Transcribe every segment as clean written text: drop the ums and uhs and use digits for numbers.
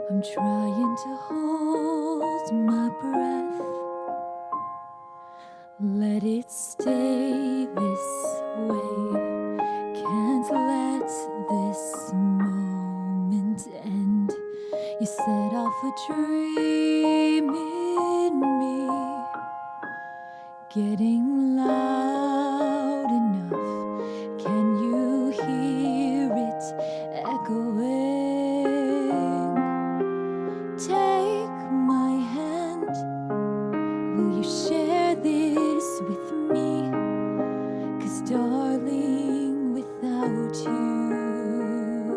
I'm trying to hold my breath, let it stay this way. Can't let this moment end. You set off a dream in me, getting loud enough. Can you hear it echoing? Take my hand, will you share this with me? 'Cause darling, without you,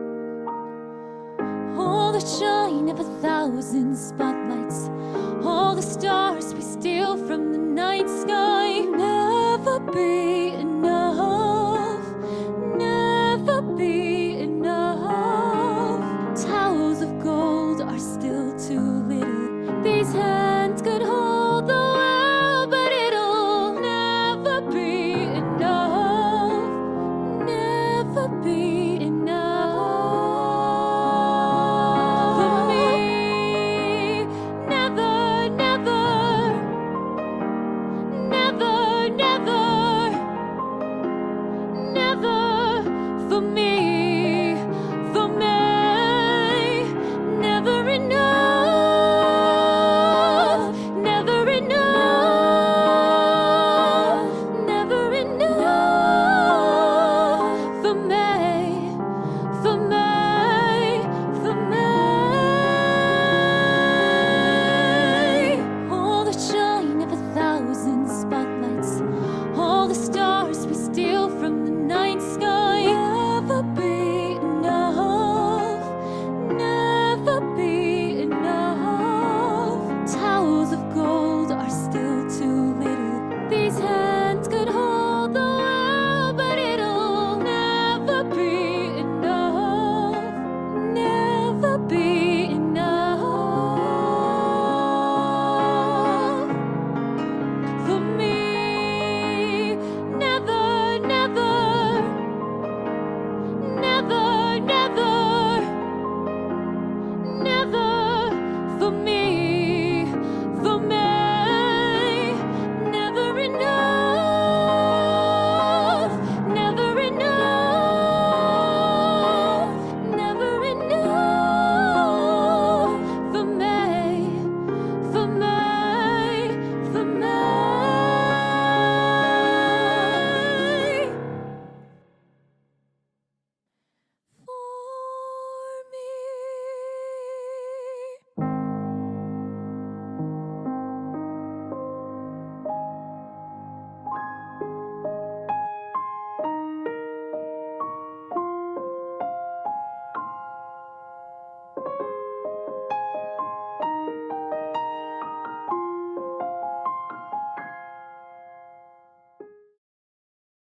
all the shine of 1,000 spotlights, all the stars we steal from the night sky, never be enough, never be enough. Towels of gold are still too little. These hands could hold the world, but it'll never be enough, never be enough for me. Never, never, never, never, never for me, for me. Never enough, never enough, never enough for me, for me, for me. All the shine of 1,000 spotlights, all the stars we steal from the night sky, never be enough, never be enough. Towels of gold are still too little. These hands could hold the world, but it'll never be enough, never be enough for me. Never, never, never, never, never for me, for me. Never enough, never enough, never enough for me, for me, for me. For me.